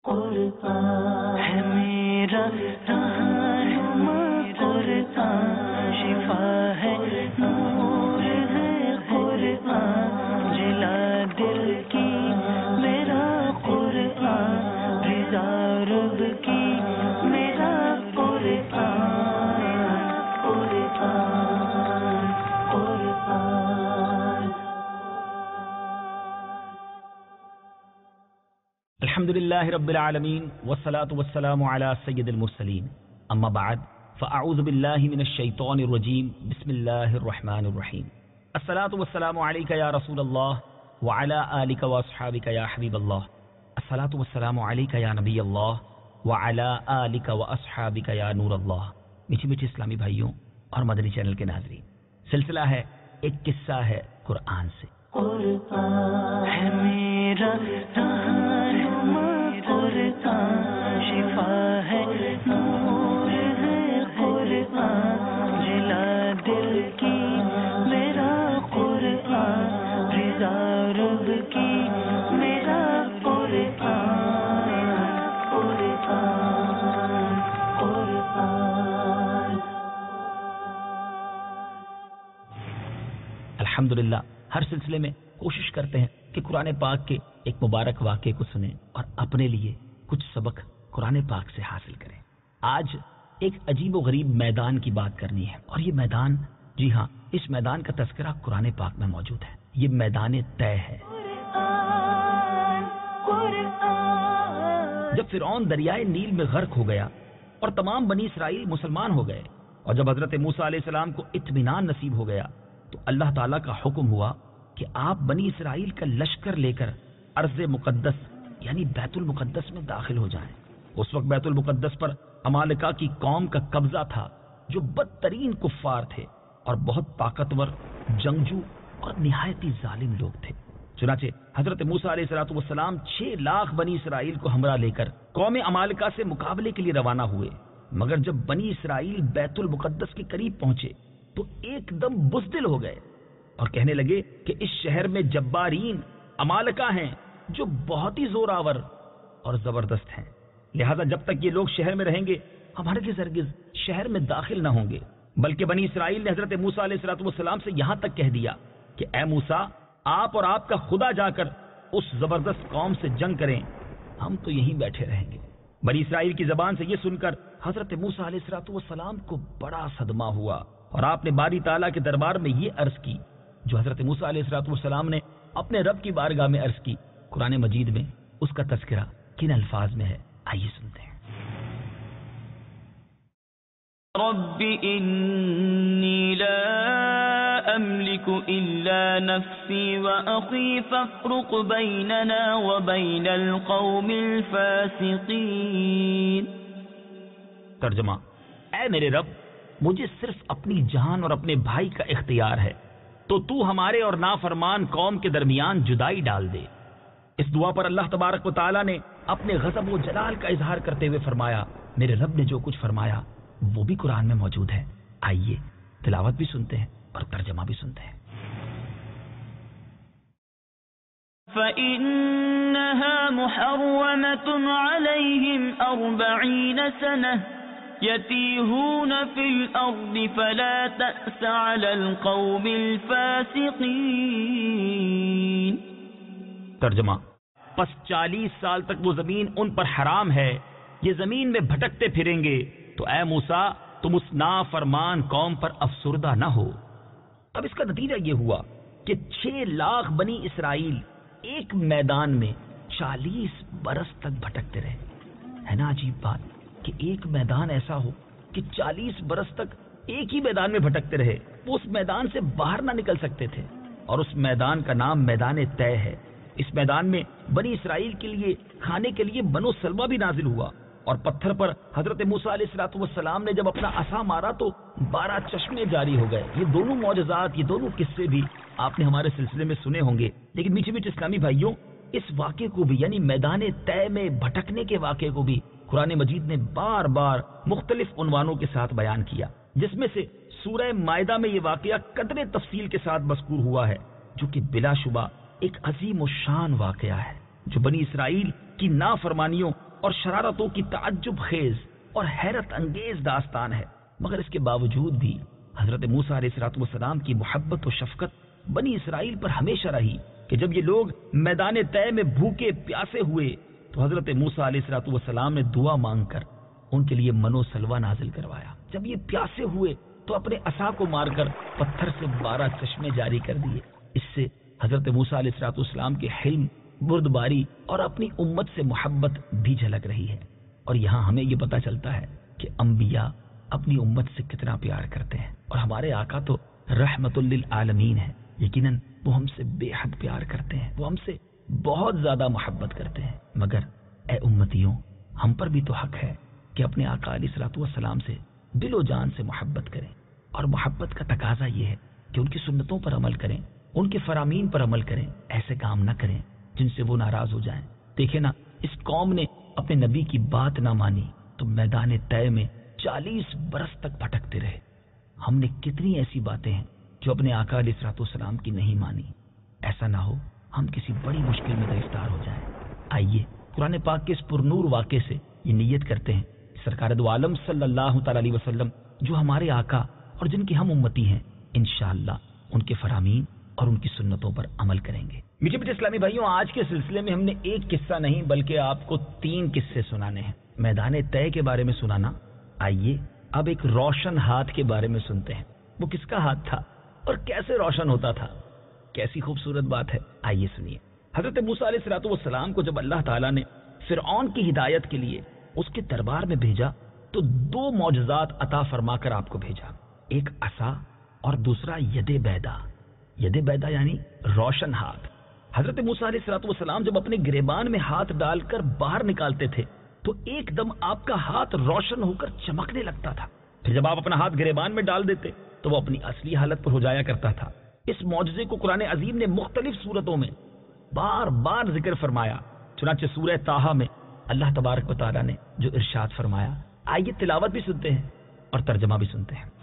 قرآن ہے میرا رہنما، قرآن شفا ہے، نور ہے قرآن، جلا دل کی میرا قرآن، رضا رب کی میرا قرآن، قرآن قرآن۔ الحمدللہ رب العالمین والصلاة والسلام علی سید المرسلین، اما بعد فاعوذ باللہ من الشیطان الرجیم، بسم اللہ الرحمن الرحیم۔ الصلاة والسلام علیک یا رسول اللہ وعلی آلک واصحابک یا حبیب اللہ، الصلاة والسلام علیک یا نبی اللہ وعلی آلک واصحابک یا نور اللہ۔ میٹھی میٹھی اسلامی بھائیوں اور مدنی چینل کے ناظرین، سلسلہ ہے ایک قصہ ہے قرآن سے۔ قرآن ہے میرا رہنما، قرآن شفا ہے، نور ہے قرآن، جلا دل کی میرا قرآن، رضا رب کی میرا قرآن، قرآن قرآن۔ الحمدللہ ہر سلسلے میں کوشش کرتے ہیں کہ قرآن پاک کے ایک مبارک واقعے کو سنیں اور اپنے لیے کچھ سبق قرآن پاک سے حاصل کریں۔ آج ایک عجیب و غریب میدان کی بات کرنی ہے، اور یہ میدان، جی ہاں، اس میدان کا تذکرہ قرآن پاک میں موجود ہے۔ یہ میدان طے ہے۔ جب فرعون دریائے نیل میں غرق ہو گیا اور تمام بنی اسرائیل مسلمان ہو گئے، اور جب حضرت موسیٰ علیہ السلام کو اطمینان نصیب ہو گیا، تو اللہ تعالیٰ کا حکم ہوا کہ آپ بنی اسرائیل کا لشکر لے کر ارض مقدس یعنی بیت المقدس میں داخل ہو جائیں۔ اس وقت بیت المقدس پر عمالقہ کی قوم کا قبضہ تھا، جو بدترین کفار تھے اور بہت طاقتور، جنگجو اور نہایت ہی ظالم لوگ تھے۔ چنانچہ حضرت موسیٰ علیہ السلام 6 لاکھ بنی اسرائیل کو ہمراہ لے کر قوم عمالقہ سے مقابلے کے لیے روانہ ہوئے، مگر جب بنی اسرائیل بیت المقدس کے قریب پہنچے تو ایک دم بزدل ہو گئے اور کہنے لگے کہ اس شہر میں جبارین عمالقہ ہیں جو بہت ہی زور آور اور زبردست ہیں، لہذا جب تک یہ لوگ شہر میں رہیں گے ہم ہرگز شہر میں داخل نہ ہوں گے۔ بلکہ بنی اسرائیل نے حضرت موسیٰ علیہ السلام سے یہاں تک کہہ دیا کہ اے موسیٰ، آپ اور آپ کا خدا جا کر اس زبردست قوم سے جنگ کریں، ہم تو یہیں بیٹھے رہیں گے۔ بنی اسرائیل کی زبان سے یہ سن کر حضرت موسیٰ علیہ السلام کو بڑا صدمہ ہوا، اور آپ نے باری تعالیٰ کے دربار میں یہ عرض کی جو حضرت موسیٰ علیہ السلام نے اپنے رب کی بارگاہ میں عرض کی۔ قرآن مجید میں اس کا تذکرہ کن الفاظ میں ہے، آئیے سنتے ہیں۔ رب انی لا املک الا نفسی واخی فافرق بیننا وبین القوم الفاسقین۔ ترجمہ: اے میرے رب، مجھے صرف اپنی جان اور اپنے بھائی کا اختیار ہے، تو تو ہمارے اور نافرمان قوم کے درمیان جدائی ڈال دے۔ اس دعا پر اللہ تبارک و تعالیٰ نے اپنے غضب و جلال کا اظہار کرتے ہوئے فرمایا، میرے رب نے جو کچھ فرمایا وہ بھی قرآن میں موجود ہے۔ آئیے تلاوت بھی سنتے ہیں اور ترجمہ بھی سنتے ہیں۔ فَإِنَّهَا مُحَرَّمَةٌ عَلَيْهِمْ 40 سَنَةً يَتِيهُونَ فِي الْأَرْضِ فَلَا تَأْسَ عَلَى الْقَوْمِ الْفَاسِقِينَ۔ ترجمہ: پس 40 سال تک وہ زمین ان پر حرام ہے، یہ زمین میں بھٹکتے پھریں گے، تو اے موسیٰ تم اس نافرمان قوم پر افسردہ نہ ہو۔ اب اس کا نتیجہ یہ ہوا کہ 6 لاکھ بنی اسرائیل ایک میدان میں 40 برس تک بھٹکتے رہے۔ ہے نا عجیب بات کہ ایک میدان ایسا ہو کہ 40 برس تک ایک ہی میدان میں بھٹکتے رہے، وہ اس میدان سے باہر نہ نکل سکتے تھے، اور اس میدان کا نام میدان طے ہے۔ اس میدان میں بنی اسرائیل کے لیے کھانے کے لیے بنو سلوہ بھی نازل ہوا، اور پتھر پر حضرت موسیٰ علیہ السلام نے جب اپنا عصا مارا تو 12 چشمے جاری ہو گئے۔ یہ دونوں معجزات، یہ دونوں قصے بھی آپ نے ہمارے سلسلے میں سنے ہوں گے، لیکن میٹھے میٹھے اسلامی بھائیوں، اس واقعے کو بھی یعنی میدان طے میں بھٹکنے کے واقعے کو بھی قرآن مجید نے بار بار مختلف عنوانوں کے ساتھ بیان کیا، جس میں سے سورہ مائدہ میں یہ واقعہ قدر تفصیل کے ساتھ مذکور ہوا ہے، جو کہ بلا شبہ ایک عظیم و شان واقعہ ہے، جو بنی اسرائیل کی نافرمانیوں اور شرارتوں کی تعجب خیز اور حیرت انگیز داستان ہے، مگر اس کے باوجود بھی حضرت موسیٰ علیہ السلام کی محبت و شفقت بنی اسرائیل پر ہمیشہ رہی کہ جب یہ لوگ میدان طے میں بھوکے پیاسے ہوئے تو حضرت موسیٰ علیہ السلام نے دعا مانگ کر ان کے لیے من و سلوہ نازل کروایا۔ جب یہ پیاسے ہوئے تو اپنے عصا کو مار کر پتھر سے 12 چشمے جاری کر دیے۔ اس سے حضرت موسیٰ علیہ السلام کے حلم، بردباری اور اپنی امت سے محبت بھی جھلک رہی ہے۔ اور یہاں ہمیں یہ پتہ چلتا ہے کہ انبیاء اپنی امت سے کتنا پیار کرتے ہیں، اور ہمارے آقا تو رحمت للعالمین ہے، یقیناً وہ ہم سے بے حد پیار کرتے ہیں، وہ ہم سے بہت زیادہ محبت کرتے ہیں۔ مگر اے امتیوں، ہم پر بھی تو حق ہے کہ اپنے آقا علیہ السلام سے دل و جان سے محبت کریں، اور محبت کا تقاضا یہ ہے کہ ان کی سنتوں پر عمل کریں، ان کے فرامین پر عمل کریں، ایسے کام نہ کریں جن سے وہ ناراض ہو جائیں۔ دیکھیں نا، اس قوم نے اپنے نبی کی بات نہ مانی تو میدان طے میں 40 برس تک بھٹکتے رہے۔ ہم نے کتنی ایسی باتیں ہیں جو اپنے آقا علیہ السلام کی نہیں مانی۔ ایسا نہ ہو ہم کسی بڑی مشکل میں گرفتار ہو جائیں۔ آئیے قرآن پاک کے اس پرنور واقعے سے یہ نیت کرتے ہیں، سرکار دو عالم صلی اللہ تعالی علیہ وسلم جو ہمارے آقا اور جن کے ہم امتی ہیں، انشاءاللہ ان کے فرامین اور ان کی سنتوں پر عمل کریں گے۔ میٹھے میٹھے اسلامی بھائیوں، آج کے سلسلے میں ہم نے ایک قصہ نہیں بلکہ آپ کو 3 قصے سنانے ہیں۔ میدان طے کے بارے میں سنانا۔ آئیے اب ایک روشن ہاتھ کے بارے میں سنتے ہیں۔ وہ کس کا ہاتھ تھا اور کیسے روشن ہوتا تھا؟ کیسی خوبصورت بات ہے، آئیے سنیے۔ حضرت موسیٰ علیہ السلام کو جب اللہ تعالیٰ نے فرعون کی ہدایت کے لیے اس کے دربار میں بھیجا تو 2 معجزات عطا فرما کر آپ کو بھیجا، ایک عصا اور دوسرا ید بیدا۔ ید بیدا یعنی روشن ہاتھ۔ حضرت موسیٰ علیہ السلام جب اپنے گریبان میں ہاتھ ڈال کر باہر نکالتے تھے تو ایک دم آپ کا ہاتھ روشن ہو کر چمکنے لگتا تھا، پھر جب آپ اپنا ہاتھ گریبان میں ڈال دیتے تو وہ اپنی اصلی حالت پر ہو جایا کرتا تھا۔ اس معجزے کو قرآن عظیم نے مختلف صورتوں میں بار بار ذکر فرمایا، چنانچہ سورہ طٰہٰ میں اللہ تبارک و تعالیٰ نے جو ارشاد فرمایا، آئیے تلاوت بھی سنتے ہیں اور ترجمہ بھی سنتے ہیں۔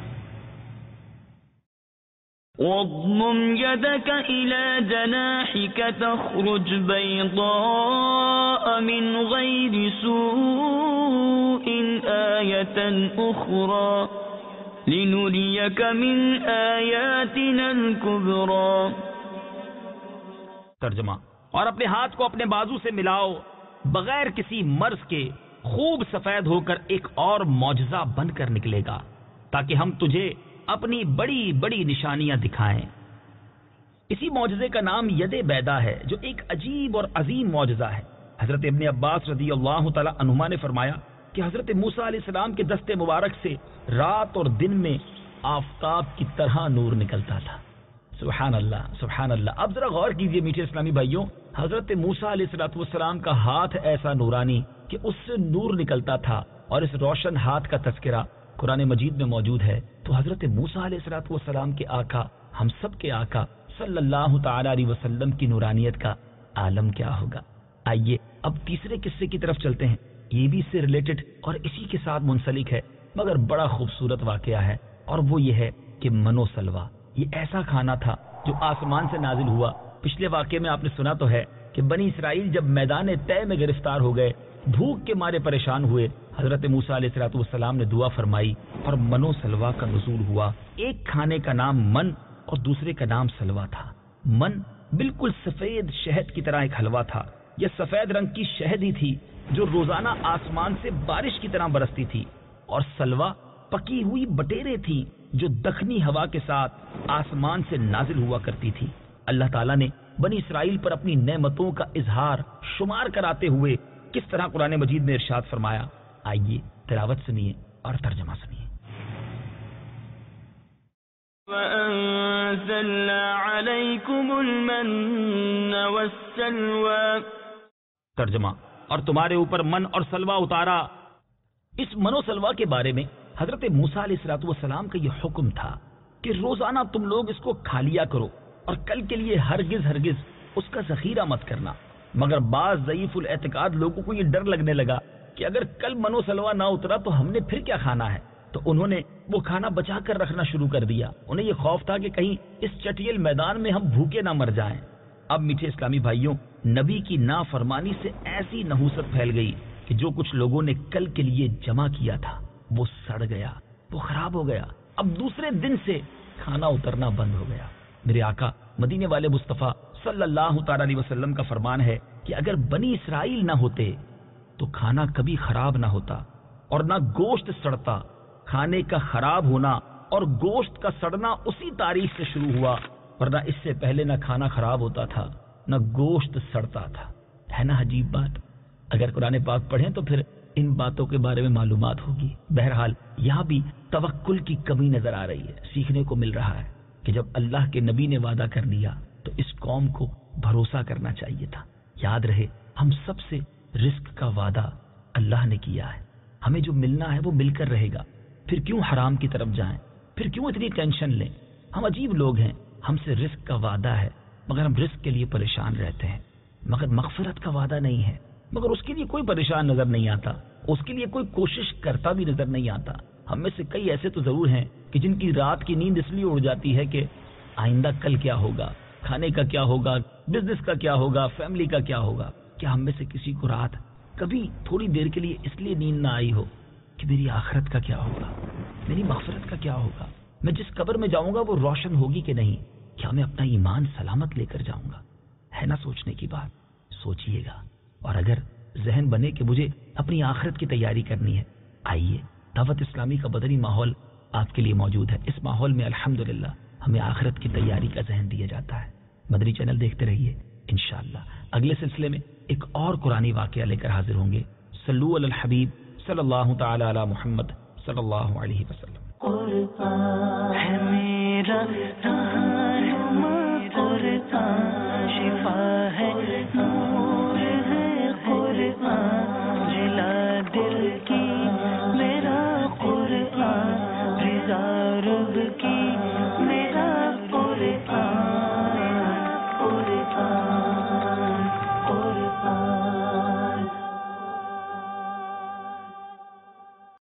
وَاضْمُمْ يَدَكَ إِلَى جَنَاحِكَ تَخْرُجْ بَيْضَاءَ مِنْ غَيْرِ سُوءٍ آيَةً أُخْرَى لِنُرِيَكَ مِنْ آيَاتِنَا الْكُبْرَى۔ ترجمہ، اور اپنے ہاتھ کو اپنے بازو سے ملاؤ، بغیر کسی مرض کے خوب سفید ہو کر ایک اور معجزہ بن کر نکلے گا تاکہ ہم تجھے اپنی بڑی بڑی نشانیاں دکھائیں۔ اسی معجزے کا نام ید بیدا ہے جو ایک عجیب اور عظیم معجزہ ہے۔ حضرت ابن عباس رضی اللہ تعالی عنہما نے فرمایا کہ حضرت موسیٰ علیہ السلام کے دست مبارک سے رات اور دن میں آفتاب کی طرح نور نکلتا تھا۔ سبحان اللہ، سبحان اللہ۔ اب ذرا غور کیجئے میٹھے اسلامی بھائیوں، حضرت موسیٰ علیہ السلام کا ہاتھ ایسا نورانی کہ اس سے نور نکلتا تھا، اور اس روشن ہاتھ کا تذکرہ قرآن مجید میں موجود ہے، تو حضرت موسیٰ علیہ السلام کے آقا، ہم سب کے آقا صلی اللہ تعالی علیہ وسلم کی نورانیت کا عالم کیا ہوگا۔ آئیے اب تیسرے قصے کی طرف چلتے ہیں۔ یہ بھی اس سے ریلیٹڈ اور اسی کے ساتھ منسلک ہے، مگر بڑا خوبصورت واقعہ ہے، اور وہ یہ ہے کہ من و سلوہ، یہ ایسا کھانا تھا جو آسمان سے نازل ہوا۔ پچھلے واقعے میں آپ نے سنا تو ہے کہ بنی اسرائیل جب میدان طے میں گرفتار ہو گئے، بھوک کے مارے پریشان ہوئے، حضرت موسیٰ علیہ السلام نے دعا فرمائی اور من و سلوہ کا نزول ہوا۔ ایک کھانے کا نام من اور دوسرے کا نام سلوہ تھا۔ من بالکل سفید شہد کی طرح ایک حلوہ تھا، یہ سفید رنگ کی شہد ہی تھی جو روزانہ آسمان سے بارش کی طرح برستی تھی، اور سلوہ پکی ہوئی بٹیرے تھی جو دکنی ہوا کے ساتھ آسمان سے نازل ہوا کرتی تھی۔ اللہ تعالیٰ نے بنی اسرائیل پر اپنی نعمتوں کا اظہار شمار کراتے ہوئے کس طرح قرآن مجید میں ارشاد فرمایا، آئیے تلاوت سنیے اور ترجمہ سنیے۔ وَأَنزَلْنَا عَلَيْكُمُ الْمَنَّ وَالسَّلْوَىٰ۔ ترجمہ، اور تمہارے اوپر من اور سلوہ اتارا۔ اس من و سلوہ کے بارے میں حضرت موسیٰ علیہ السلام کا یہ حکم تھا کہ روزانہ تم لوگ اس کو کھا لیا کرو اور کل کے لیے ہرگز ہرگز اس کا ذخیرہ مت کرنا۔ مگر بعض ضعیف الاعتقاد لوگوں کو یہ ڈر لگنے لگا کہ اگر کل من و سلوہ نہ اترا تو ہم نے پھر کیا کھانا ہے، تو انہوں نے وہ کھانا بچا کر رکھنا شروع کر دیا۔ انہیں یہ خوف تھا کہ کہیں اس چٹیل میدان میں ہم بھوکے نہ مر جائیں۔ اب میٹھے اسلامی بھائیوں، نبی کی نافرمانی سے ایسی نحوست پھیل گئی کہ جو کچھ لوگوں نے کل کے لیے جمع کیا تھا وہ سڑ گیا، وہ خراب ہو گیا۔ اب دوسرے دن سے کھانا اترنا بند ہو گیا۔ میرے آقا مدینے والے مصطفیٰ صلی اللہ تعالی علیہ وسلم کا فرمان ہے کہ اگر بنی اسرائیل نہ ہوتے تو کھانا کبھی خراب نہ ہوتا اور نہ گوشت سڑتا۔ کھانے کا خراب ہونا اور گوشت کا سڑنا اسی تاریخ سے شروع ہوا، ورنہ اس سے پہلے نہ کھانا خراب ہوتا تھا نہ گوشت سڑتا تھا۔ ہے نا عجیب بات؟ اگر قرآن پاک پڑھیں تو پھر ان باتوں کے بارے میں معلومات ہوگی۔ بہرحال یہاں بھی توکل کی کمی نظر آ رہی ہے۔ سیکھنے کو مل رہا ہے کہ جب اللہ کے نبی نے وعدہ کر لیا تو اس قوم کو بھروسہ کرنا چاہیے تھا۔ یاد رہے ہم سب سے رزق کا وعدہ اللہ نے کیا ہے، ہمیں جو ملنا ہے وہ مل کر رہے گا۔ پھر کیوں حرام کی طرف جائیں؟ پھر کیوں اتنی ٹینشن لیں؟ ہم عجیب لوگ ہیں، ہم سے رزق کا وعدہ ہے مگر ہم رزق کے لیے پریشان رہتے ہیں، مگر مغفرت کا وعدہ نہیں ہے مگر اس کے لیے کوئی پریشان نظر نہیں آتا، اس کے لیے کوئی کوشش کرتا بھی نظر نہیں آتا۔ ہم میں سے کئی ایسے تو ضرور ہیں کہ جن کی رات کی نیند اس لیے اڑ جاتی ہے کہ آئندہ کل کیا ہوگا، کھانے کا کیا ہوگا، بزنس کا کیا ہوگا، فیملی کا کیا ہوگا۔ کیا ہم میں سے کسی کو رات کبھی تھوڑی دیر کے لیے اس لیے نیند نہ آئی ہو کہ میری آخرت کا کیا ہوگا، میری مغفرت کا کیا ہوگا، میں جس قبر میں جاؤں گا وہ روشن ہوگی کہ نہیں، کیا میں اپنا ایمان سلامت لے کر جاؤں گا؟ ہے نا سوچنے کی بات؟ سوچئے گا۔ اور اگر ذہن بنے کہ مجھے اپنی آخرت کی تیاری کرنی ہے، آئیے دعوت اسلامی کا بدنی ماحول آپ کے لیے موجود ہے۔ اس ماحول میں الحمدللہ ہمیں آخرت کی تیاری کا ذہن دیا جاتا ہے۔ مدنی چینل دیکھتے رہیے، انشاءاللہ اگلے سلسلے میں ایک اور قرآنی واقعہ لے کر حاضر ہوں گے۔ صلو علی الحبیب صلی اللہ تعالی علی محمد صلی اللہ علیہ وسلم۔ قرآن ہے میرا رہنما، قرآن شفا ہے، نور ہے قرآن، جلا دل کی